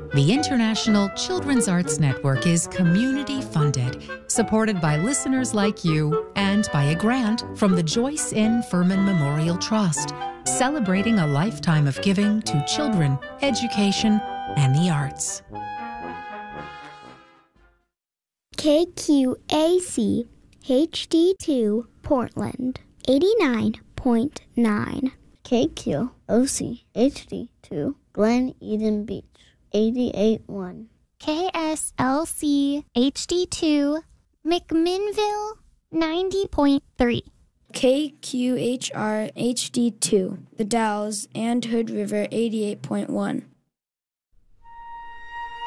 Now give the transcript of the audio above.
The International Children's Arts Network is community-funded, supported by listeners like you, and by a grant from the Joyce N. Furman Memorial Trust, celebrating a lifetime of giving to children, education, and the arts. KQAC HD2 Portland 89.9. KQOC HD2 Glen Eden Beach 88.1. KSLC HD2 McMinnville 90.3. KQHR HD2 The Dalles and Hood River 88.1.